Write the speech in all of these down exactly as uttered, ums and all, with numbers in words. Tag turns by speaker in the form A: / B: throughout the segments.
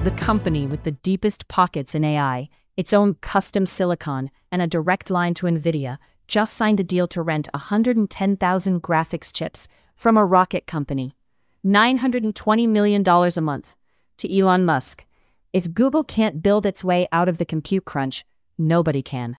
A: The company with the deepest pockets in A I, its own custom silicon, and a direct line to NVIDIA, just signed a deal to rent one hundred ten thousand graphics chips from a rocket company. nine hundred twenty million dollars a month. To Elon Musk. If Google can't build its way out of the compute crunch, nobody can.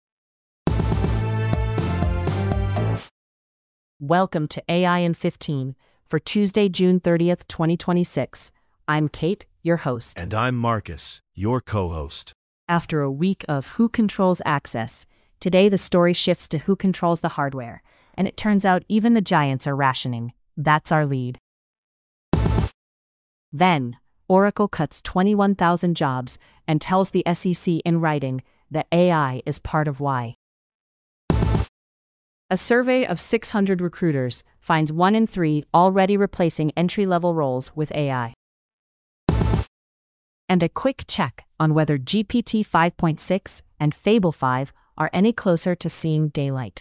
A: Welcome to A I in fifteen for Tuesday, June thirtieth, twenty twenty-six. I'm Kate, your host.
B: And I'm Marcus, your co-host.
A: After a week of who controls access, today the story shifts to who controls the hardware, and it turns out even the giants are rationing. That's our lead. Then, Oracle cuts twenty-one thousand jobs and tells the S E C in writing that A I is part of why. A survey of six hundred recruiters finds one in three already replacing entry-level roles with A I. And a quick check on whether G P T five point six and Fable five are any closer to seeing daylight.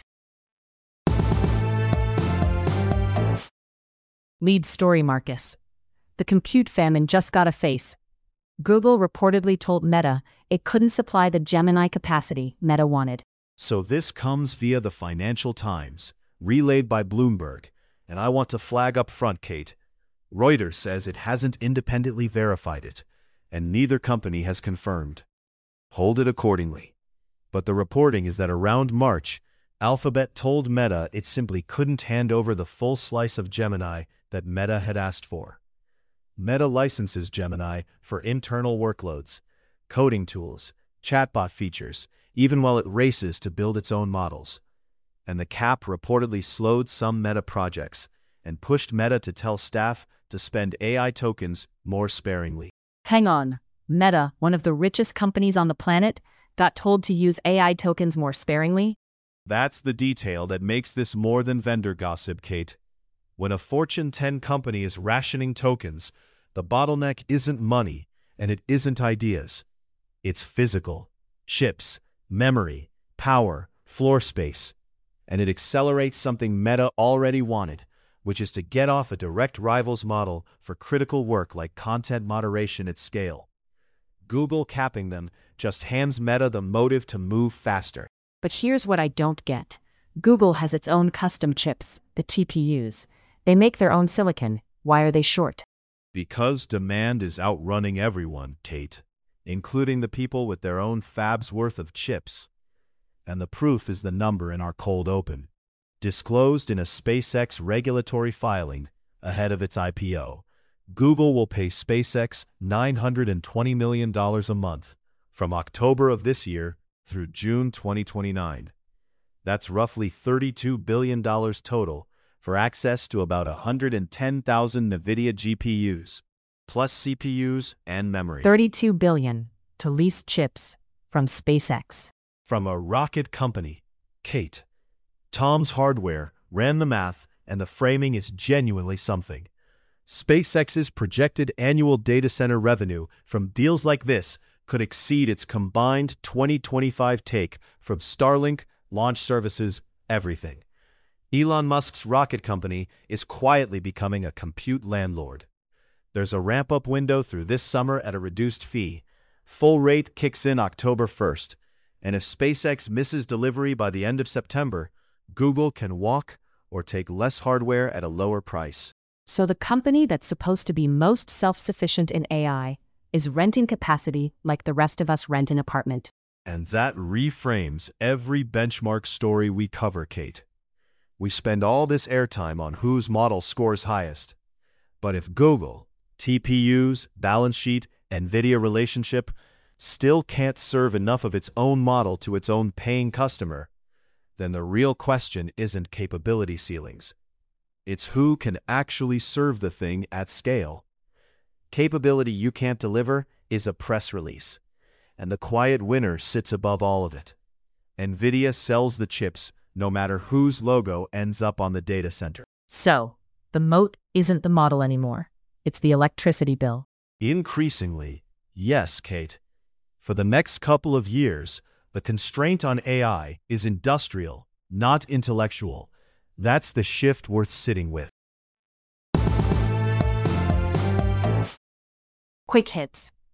A: Lead story, Marcus. The compute famine just got a face. Google reportedly told Meta it couldn't supply the Gemini capacity Meta wanted.
B: So this comes via the Financial Times, relayed by Bloomberg, and I want to flag up front, Kate. Reuters says it hasn't independently verified it, and neither company has confirmed. Hold it accordingly. But the reporting is that around March, Alphabet told Meta it simply couldn't hand over the full slice of Gemini that Meta had asked for. Meta licenses Gemini for internal workloads, coding tools, chatbot features, even while it races to build its own models. And the cap reportedly slowed some Meta projects and pushed Meta to tell staff to spend A I tokens more sparingly.
A: Hang on, Meta, one of the richest companies on the planet, got told to use A I tokens more sparingly?
B: That's the detail that makes this more than vendor gossip, Kate. When a Fortune ten company is rationing tokens, the bottleneck isn't money and it isn't ideas. It's physical, chips, memory, power, floor space. And it accelerates something Meta already wanted, which is to get off a direct rival's model for critical work like content moderation at scale. Google capping them just hands Meta the motive to move faster.
A: But here's what I don't get. Google has its own custom chips, the T P Us. They make their own silicon. Why are they short?
B: Because demand is outrunning everyone, Kate, including the people with their own fabs worth of chips. And the proof is the number in our cold open, disclosed in a SpaceX regulatory filing ahead of its I P O. Google will pay SpaceX nine hundred twenty million dollars a month from October of this year through June twenty twenty-nine. That's roughly thirty-two billion dollars total for access to about one hundred ten thousand NVIDIA G P Us, plus C P Us and memory.
A: thirty-two billion dollars to lease chips from SpaceX.
B: From a rocket company, Kate. Tom's Hardware ran the math, and the framing is genuinely something. SpaceX's projected annual data center revenue from deals like this could exceed its combined twenty twenty-five take from Starlink, launch services, everything. Elon Musk's rocket company is quietly becoming a compute landlord. There's a ramp-up window through this summer at a reduced fee. Full rate kicks in October first, and if SpaceX misses delivery by the end of September, Google can walk or take less hardware at a lower price.
A: So the company that's supposed to be most self-sufficient in A I is renting capacity like the rest of us rent an apartment.
B: And that reframes every benchmark story we cover, Kate. We spend all this airtime on whose model scores highest. But if Google, T P Us, balance sheet, NVIDIA relationship still can't serve enough of its own model to its own paying customer, then the real question isn't capability ceilings. It's who can actually serve the thing at scale. Capability you can't deliver is a press release, and the quiet winner sits above all of it. NVIDIA sells the chips no matter whose logo ends up on the data center.
A: So, the moat isn't the model anymore. It's the electricity bill.
B: Increasingly, yes, Kate. For the next couple of years, the constraint on A I is industrial, not intellectual. That's the shift worth sitting with.
A: Quick hits.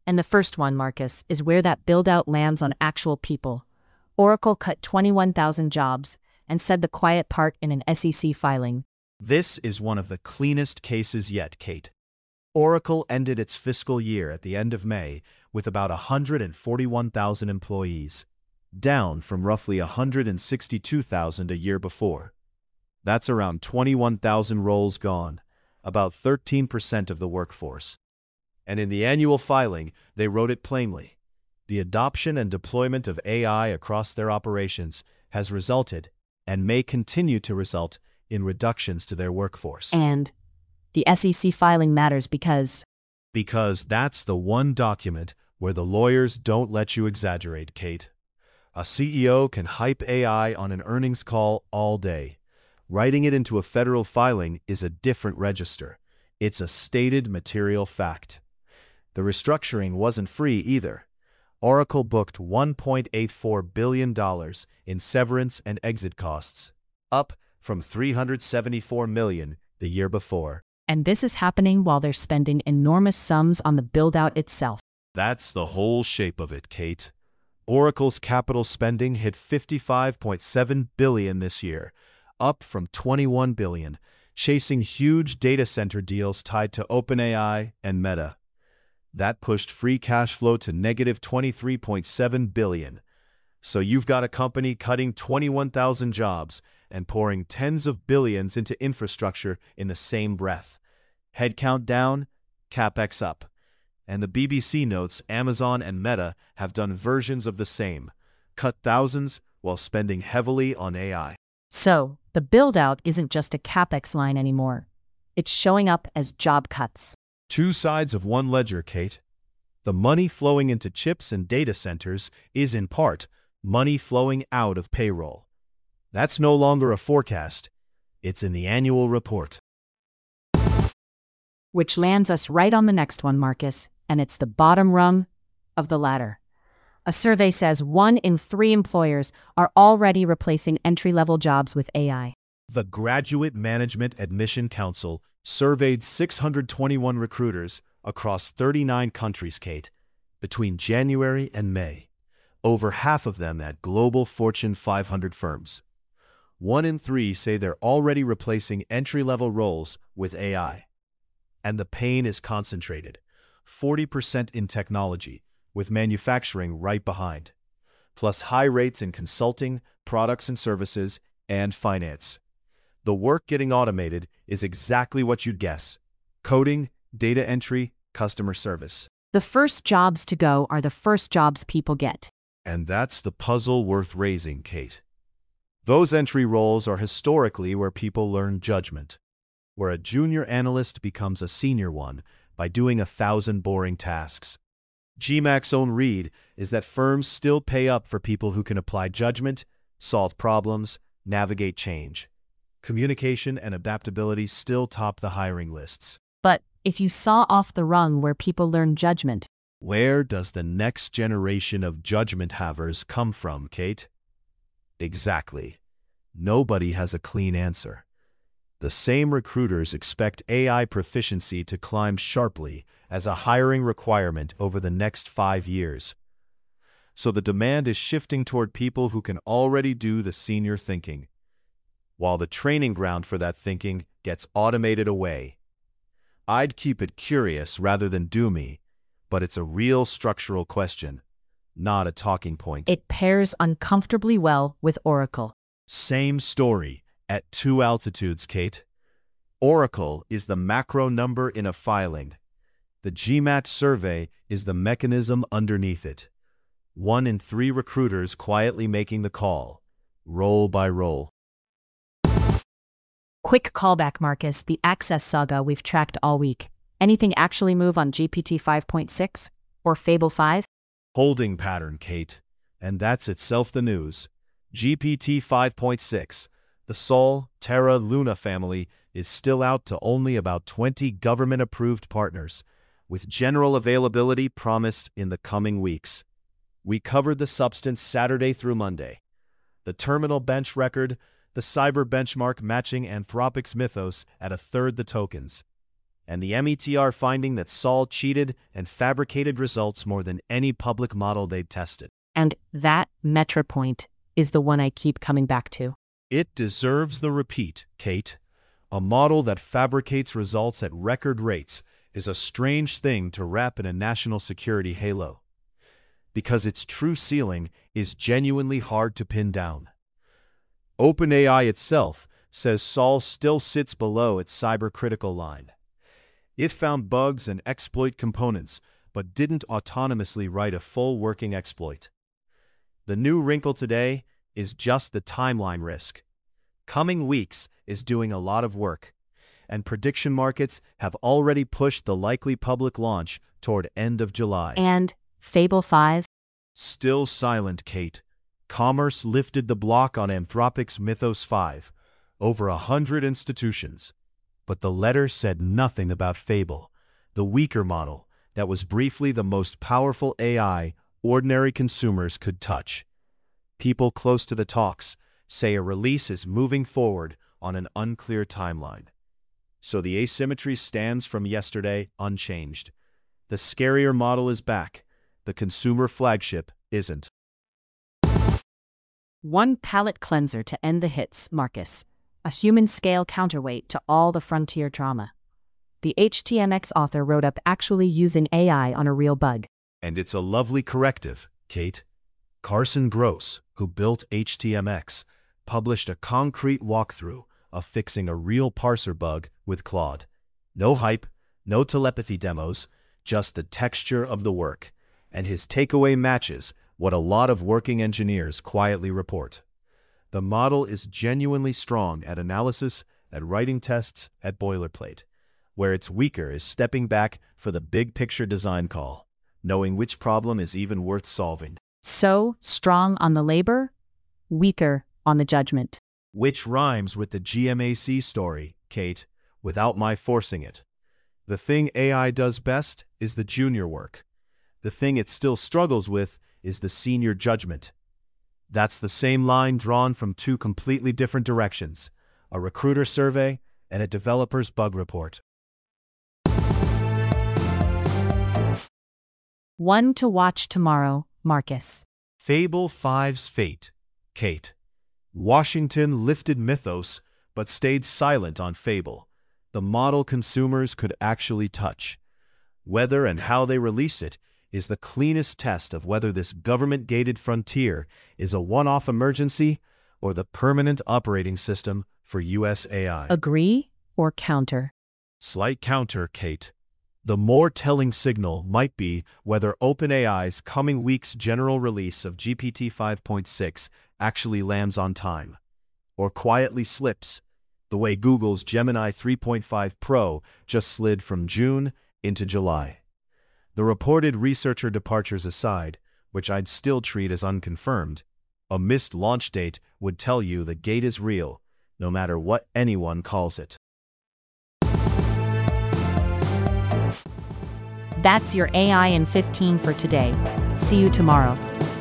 A: And the first one, Marcus, is where that build-out lands on actual people. Oracle cut twenty-one thousand jobs and said the quiet part in an S E C filing.
B: This is one of the cleanest cases yet, Kate. Oracle ended its fiscal year at the end of May with about one hundred forty-one thousand employees, down from roughly one hundred sixty-two thousand a year before. That's around twenty-one thousand roles gone, about thirteen percent of the workforce. And in the annual filing, they wrote it plainly. The adoption and deployment of A I across their operations has resulted, and may continue to result, in reductions to their workforce.
A: And the S E C filing matters because...
B: Because that's the one document where the lawyers don't let you exaggerate, Kate. A C E O can hype A I on an earnings call all day. Writing it into a federal filing is a different register. It's a stated material fact. The restructuring wasn't free either. Oracle booked one point eight four billion dollars in severance and exit costs, up from three hundred seventy-four million dollars the year before.
A: And this is happening while they're spending enormous sums on the build-out itself.
B: That's the whole shape of it, Kate. Oracle's capital spending hit fifty-five point seven billion dollars this year, up from twenty-one billion dollars, chasing huge data center deals tied to OpenAI and Meta. That pushed free cash flow to negative twenty-three point seven billion dollars. So you've got a company cutting twenty-one thousand jobs and pouring tens of billions into infrastructure in the same breath. Headcount down, CapEx up. And the B B C notes Amazon and Meta have done versions of the same, cut thousands while spending heavily on A I.
A: So, the build-out isn't just a CapEx line anymore. It's showing up as job cuts.
B: Two sides of one ledger, Kate. The money flowing into chips and data centers is, in part, money flowing out of payroll. That's no longer a forecast. It's in the annual report.
A: Which lands us right on the next one, Marcus, and it's the bottom rung of the ladder. A survey says one in three employers are already replacing entry-level jobs with A I.
B: The Graduate Management Admission Council surveyed six hundred twenty-one recruiters across thirty-nine countries, Kate, between January and May. Over half of them at global Fortune five hundred firms. One in three say they're already replacing entry-level roles with A I. And the pain is concentrated, forty percent in technology, with manufacturing right behind, plus high rates in consulting, products and services, and finance. The work getting automated is exactly what you'd guess: coding, data entry, customer service.
A: The first jobs to go are the first jobs people get.
B: And that's the puzzle worth raising, Kate. Those entry roles are historically where people learn judgment, where a junior analyst becomes a senior one by doing a thousand boring tasks. G MAC's own read is that firms still pay up for people who can apply judgment, solve problems, navigate change. Communication and adaptability still top the hiring lists.
A: But if you saw off the rung where people learn judgment,
B: where does the next generation of judgment havers come from, Kate? Exactly. Nobody has a clean answer. The same recruiters expect A I proficiency to climb sharply as a hiring requirement over the next five years. So the demand is shifting toward people who can already do the senior thinking, while the training ground for that thinking gets automated away. I'd keep it curious rather than doomy, but it's a real structural question, not a talking point.
A: It pairs uncomfortably well with Oracle.
B: Same story at two altitudes, Kate. Oracle is the macro number in a filing. The G MAT survey is the mechanism underneath it. One in three recruiters quietly making the call, role by role.
A: Quick callback, Marcus, the Access saga we've tracked all week. Anything actually move on G P T five point six or Fable five?
B: Holding pattern, Kate. And that's itself the news. G P T five point six, the Sol, Terra, Luna family, is still out to only about twenty government-approved partners, with general availability promised in the coming weeks. We covered the substance Saturday through Monday. The terminal bench record, the cyber benchmark matching Anthropic's Mythos at a third the tokens. and the M E T R finding that Sol cheated and fabricated results more than any public model they'd tested.
A: And that MetroPoint is the one I keep coming back to.
B: It deserves the repeat, Kate. A model that fabricates results at record rates is a strange thing to wrap in a national security halo, because its true ceiling is genuinely hard to pin down. OpenAI itself says Sol still sits below its cybercritical line. It found bugs and exploit components, but didn't autonomously write a full working exploit. The new wrinkle today is just the timeline risk. Coming weeks is doing a lot of work, and prediction markets have already pushed the likely public launch toward end of July.
A: And Fable five?
B: Still silent, Kate. Commerce lifted the block on Anthropic's Mythos five, over a hundred institutions. But the letter said nothing about Fable, the weaker model that was briefly the most powerful A I ordinary consumers could touch. People close to the talks say a release is moving forward on an unclear timeline. So the asymmetry stands from yesterday unchanged. The scarier model is back. The consumer flagship isn't.
A: One palate cleanser to end the hits, Marcus. A human-scale counterweight to all the frontier drama. The H T M X author wrote up actually using A I on a real bug.
B: And it's a lovely corrective, Kate. Carson Gross, who built H T M X, published a concrete walkthrough of fixing a real parser bug with Claude. No hype, no telepathy demos, just the texture of the work. And his takeaway matches what a lot of working engineers quietly report. The model is genuinely strong at analysis, at writing tests, at boilerplate. Where it's weaker is stepping back for the big picture design call, knowing which problem is even worth solving.
A: So, strong on the labor, weaker on the judgment.
B: Which rhymes with the G M A C story, Kate, without my forcing it. The thing A I does best is the junior work. The thing it still struggles with is the senior judgment. That's the same line drawn from two completely different directions, a recruiter survey and a developer's bug report.
A: One to watch tomorrow, Marcus.
B: Fable five's fate, Kate. Washington lifted Mythos, but stayed silent on Fable, the model consumers could actually touch. Whether and how they release it is the cleanest test of whether this government-gated frontier is a one-off emergency or the permanent operating system for U S A I.
A: Agree or counter?
B: Slight counter, Kate. The more telling signal might be whether OpenAI's coming week's general release of G P T five point six actually lands on time, or quietly slips, the way Google's Gemini three point five Pro just slid from June into July. The reported researcher departures aside, which I'd still treat as unconfirmed, a missed launch date would tell you the gate is real, no matter what anyone calls it.
A: That's your A I in fifteen for today. See you tomorrow.